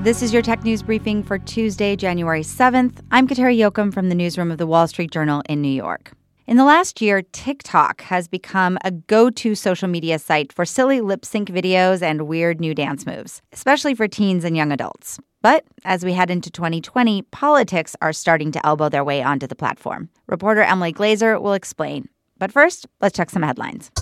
This is your tech news briefing for Tuesday, January 7th. I'm Kateri Jochum from the newsroom of the Wall Street Journal in New York. In the last year, TikTok has become a go-to social media site for silly lip-sync videos and weird new dance moves, especially for teens and young adults. But as we head into 2020, politics are starting to elbow their way onto the platform. Reporter Emily Glazer will explain. But first, let's check some headlines.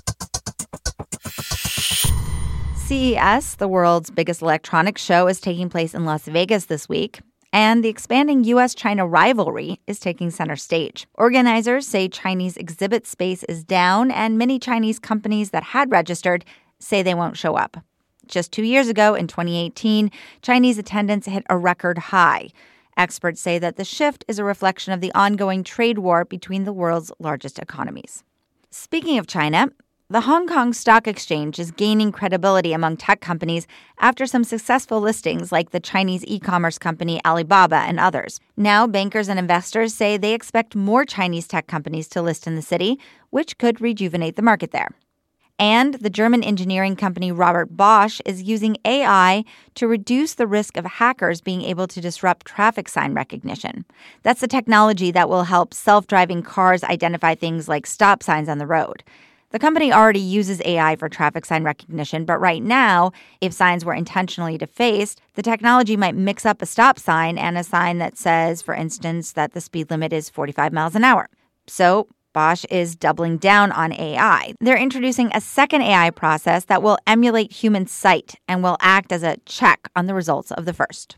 CES, the world's biggest electronics show, is taking place in Las Vegas this week. And the expanding U.S.-China rivalry is taking center stage. Organizers say Chinese exhibit space is down, and many Chinese companies that had registered say they won't show up. Just 2 years ago, in 2018, Chinese attendance hit a record high. Experts say that the shift is a reflection of the ongoing trade war between the world's largest economies. Speaking of China, the Hong Kong Stock Exchange is gaining credibility among tech companies after some successful listings like the Chinese e-commerce company Alibaba and others. Now, bankers and investors say they expect more Chinese tech companies to list in the city, which could rejuvenate the market there. And the German engineering company Robert Bosch is using AI to reduce the risk of hackers being able to disrupt traffic sign recognition. That's the technology that will help self-driving cars identify things like stop signs on the road. The company already uses AI for traffic sign recognition, but right now, if signs were intentionally defaced, the technology might mix up a stop sign and a sign that says, for instance, that the speed limit is 45 miles an hour. So Bosch is doubling down on AI. They're introducing a second AI process that will emulate human sight and will act as a check on the results of the first.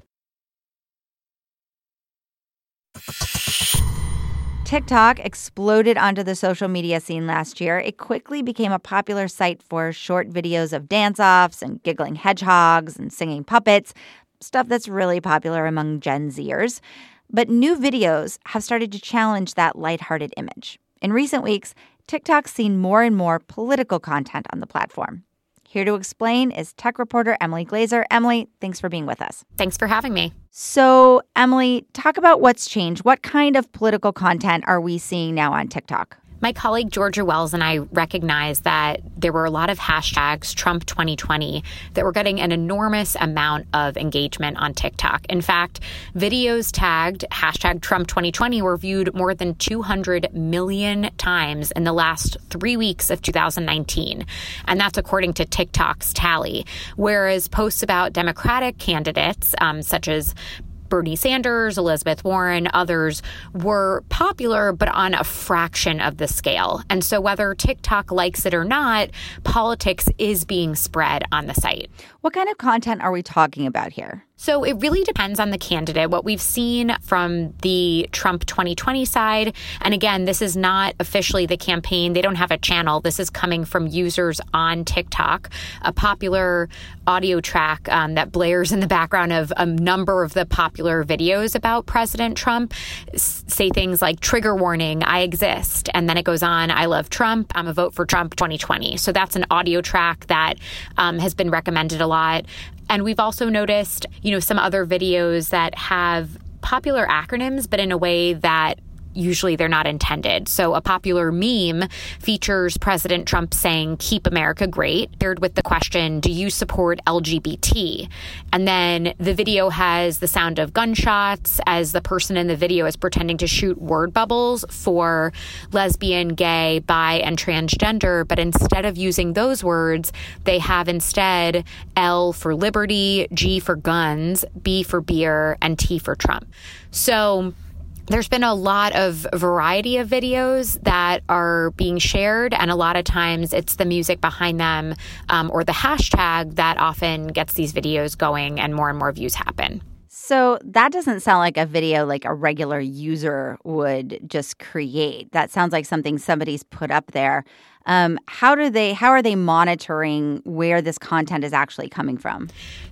TikTok exploded onto the social media scene last year. It quickly became a popular site for short videos of dance-offs and giggling hedgehogs and singing puppets, stuff that's really popular among Gen Zers. But new videos have started to challenge that lighthearted image. In recent weeks, TikTok's seen more and more political content on the platform. Here to explain is tech reporter Emily Glazer. Emily, thanks for being with us. Thanks for having me. So, Emily, talk about what's changed. What kind of political content are we seeing now on TikTok? My colleague Georgia Wells and I recognized that there were a lot of hashtags Trump 2020 that were getting an enormous amount of engagement on TikTok. In fact, videos tagged hashtag Trump 2020 were viewed more than 200 million times in the last 3 weeks of 2019. And that's according to TikTok's tally. Whereas posts about Democratic candidates, such as Bernie Sanders, Elizabeth Warren, others were popular, but on a fraction of the scale. And so whether TikTok likes it or not, politics is being spread on the site. What kind of content are we talking about here? So it really depends on the candidate. What we've seen from the Trump 2020 side, and again, this is not officially the campaign. They don't have a channel. This is coming from users on TikTok. A popular audio track that blares in the background of a number of the popular videos about President Trump say things like, trigger warning, I exist. And then it goes on, I love Trump, I'm a vote for Trump 2020. So that's an audio track that has been recommended a lot. And we've also noticed, some other videos that have popular acronyms, but in a way that usually they're not intended. So a popular meme features President Trump saying, keep America great, paired with the question, do you support LGBT? And then the video has the sound of gunshots as the person in the video is pretending to shoot word bubbles for lesbian, gay, bi, and transgender. But instead of using those words, they have instead L for liberty, G for guns, B for beer, and T for Trump. So there's been a lot of variety of videos that are being shared, and a lot of times it's the music behind them or the hashtag that often gets these videos going and more views happen. So that doesn't sound like a video like a regular user would just create. That sounds like something somebody's put up there. How are they monitoring where this content is actually coming from?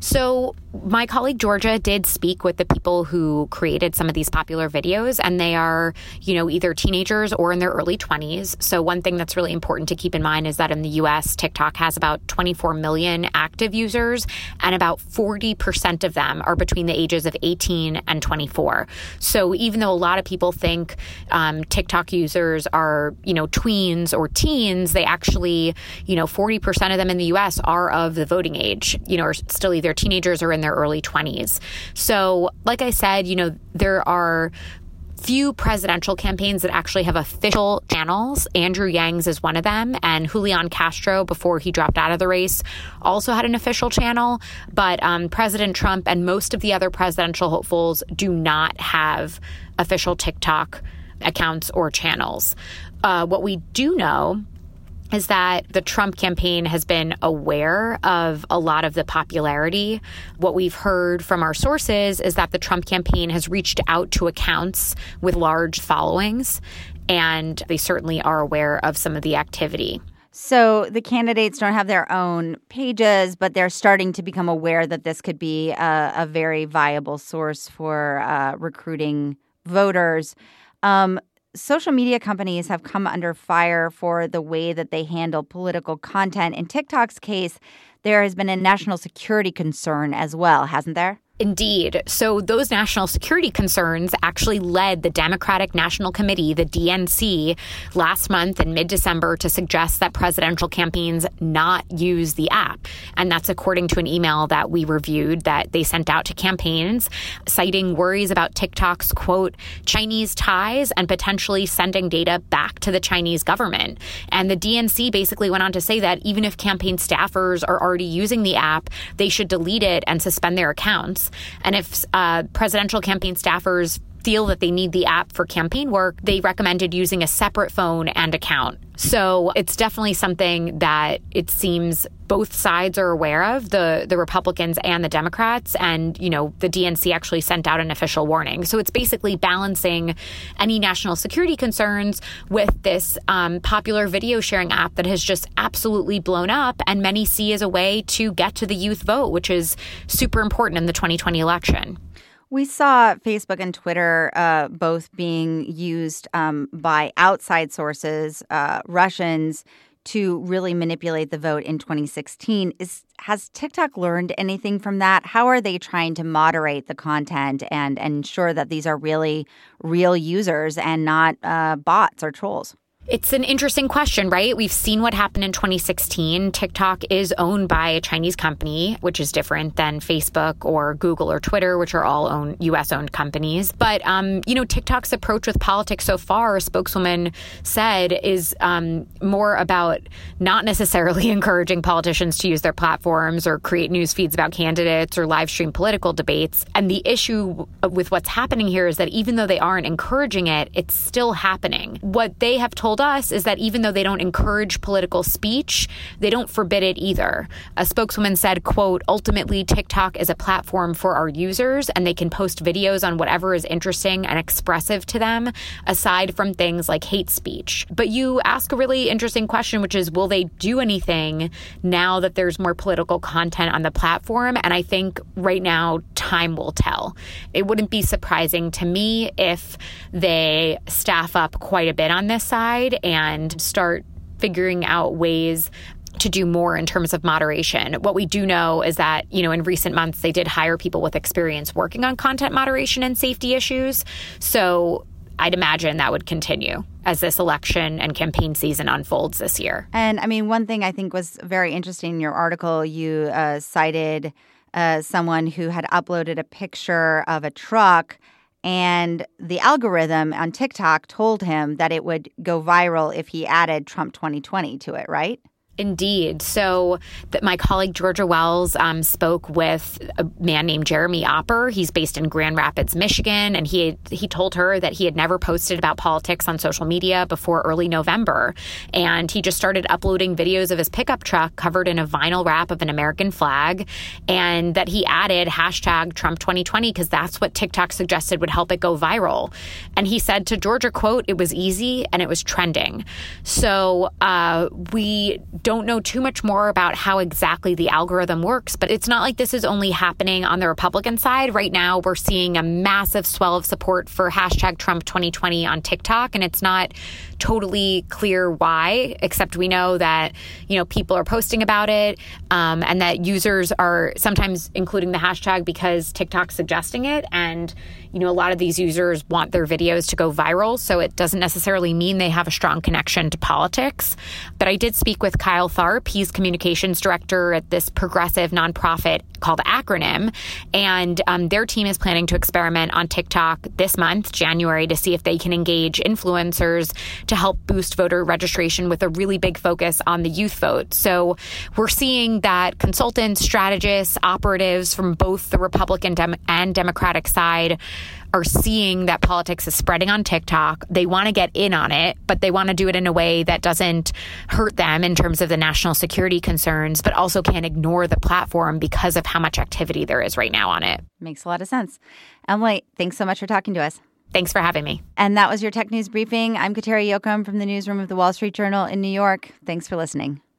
So my colleague Georgia did speak with the people who created some of these popular videos, and they are, either teenagers or in their early 20s. So one thing that's really important to keep in mind is that in the U.S., TikTok has about 24 million active users, and about 40% of them are between the ages of 18 and 24. So even though a lot of people think TikTok users are, tweens or teens, Republicans, they actually, 40% of them in the U.S. are of the voting age, are still either teenagers or in their early 20s. So like I said, there are few presidential campaigns that actually have official channels. Andrew Yang's is one of them, and Julian Castro, before he dropped out of the race, also had an official channel. But President Trump and most of the other presidential hopefuls do not have official TikTok accounts or channels. What we do know is that the Trump campaign has been aware of a lot of the popularity. What we've heard from our sources is that the Trump campaign has reached out to accounts with large followings, and they certainly are aware of some of the activity. So the candidates don't have their own pages, but they're starting to become aware that this could be a very viable source for recruiting voters. Social media companies have come under fire for the way that they handle political content. In TikTok's case, there has been a national security concern as well, hasn't there? Indeed. So those national security concerns actually led the Democratic National Committee, the DNC, last month in mid-December to suggest that presidential campaigns not use the app. And that's according to an email that we reviewed that they sent out to campaigns, citing worries about TikTok's, quote, Chinese ties and potentially sending data back to the Chinese government. And the DNC basically went on to say that even if campaign staffers are already using the app, they should delete it and suspend their accounts. And if presidential campaign staffers feel that they need the app for campaign work, they recommended using a separate phone and account. So it's definitely something that it seems both sides are aware of, the Republicans and the Democrats. And, the DNC actually sent out an official warning. So it's basically balancing any national security concerns with this popular video sharing app that has just absolutely blown up and many see as a way to get to the youth vote, which is super important in the 2020 election. We saw Facebook and Twitter both being used by outside sources, Russians, to really manipulate the vote in 2016. Has TikTok learned anything from that? How are they trying to moderate the content and ensure that these are really real users and not bots or trolls? It's an interesting question, right? We've seen what happened in 2016. TikTok is owned by a Chinese company, which is different than Facebook or Google or Twitter, which are all U.S.-owned companies. But, TikTok's approach with politics so far, a spokeswoman said, is more about not necessarily encouraging politicians to use their platforms or create news feeds about candidates or live stream political debates. And the issue with what's happening here is that even though they aren't encouraging it, it's still happening. What they have told us is that even though they don't encourage political speech, they don't forbid it either. A spokeswoman said, quote, ultimately, TikTok is a platform for our users and they can post videos on whatever is interesting and expressive to them, aside from things like hate speech. But you ask a really interesting question, which is, will they do anything now that there's more political content on the platform? And I think right now, time will tell. It wouldn't be surprising to me if they staff up quite a bit on this side and start figuring out ways to do more in terms of moderation. What we do know is that, in recent months, they did hire people with experience working on content moderation and safety issues. So I'd imagine that would continue as this election and campaign season unfolds this year. And one thing I think was very interesting in your article, you cited someone who had uploaded a picture of a truck, and the algorithm on TikTok told him that it would go viral if he added Trump 2020 to it, right? Indeed. So my colleague Georgia Wells spoke with a man named Jeremy Opper. He's based in Grand Rapids, Michigan, and he told her that he had never posted about politics on social media before early November. And he just started uploading videos of his pickup truck covered in a vinyl wrap of an American flag, and that he added hashtag Trump 2020 because that's what TikTok suggested would help it go viral. And he said to Georgia, quote, it was easy and it was trending. So we don't don't know too much more about how exactly the algorithm works, but it's not like this is only happening on the Republican side. Right now, we're seeing a massive swell of support for hashtag Trump 2020 on TikTok, and it's not totally clear why, except we know that, people are posting about it, and that users are sometimes including the hashtag because TikTok's suggesting it. And, a lot of these users want their videos to go viral, so it doesn't necessarily mean they have a strong connection to politics. But I did speak with Kyle Tharp. He's communications director at this progressive nonprofit called Acronym, and their team is planning to experiment on TikTok this month, January, to see if they can engage influencers to help boost voter registration with a really big focus on the youth vote. So we're seeing that consultants, strategists, operatives from both the Republican and Democratic side are seeing that politics is spreading on TikTok. They want to get in on it, but they want to do it in a way that doesn't hurt them in terms of the national security concerns, but also can't ignore the platform because of how much activity there is right now on it. Makes a lot of sense. Emily, thanks so much for talking to us. Thanks for having me. And that was your Tech News Briefing. I'm Kateri Jochum from the newsroom of the Wall Street Journal in New York. Thanks for listening.